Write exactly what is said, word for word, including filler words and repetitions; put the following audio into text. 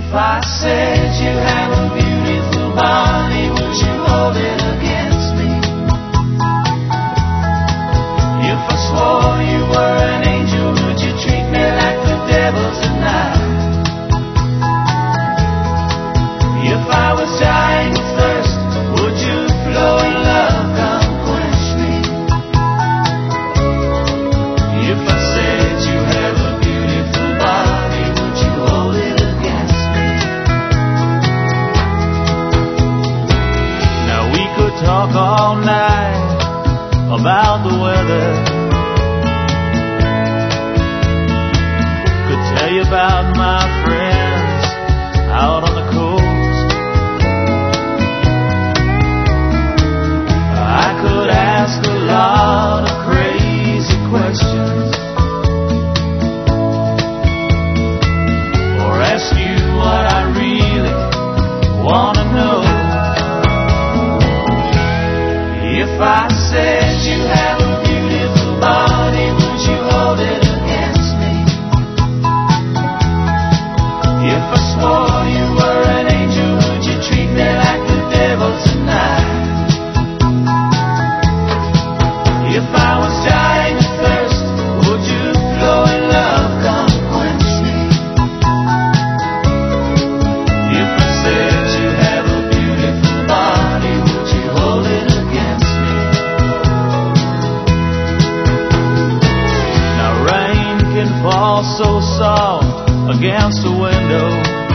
If I said you have a beautiful body, would you hold it against me? If I swore you were an angel, would you treat me like the devil tonight? If I was dying of thirst, would you flow in love, come quench me? If I said you have a beautiful body, would you hold it against me? Now we could talk all night about the weather. Could tell you about my friends out on the coast. I could ask a lot of crazy questions, or ask you what I really want to know. If I said you have a beautiful body, would you hold it against me? If I swore you were an angel, would you treat me like the devil tonight? If I was dying of thirst, would you flow in love, come quench me? If I said you have a beautiful body, would you hold it against me? Now rain can fall so soft against the window,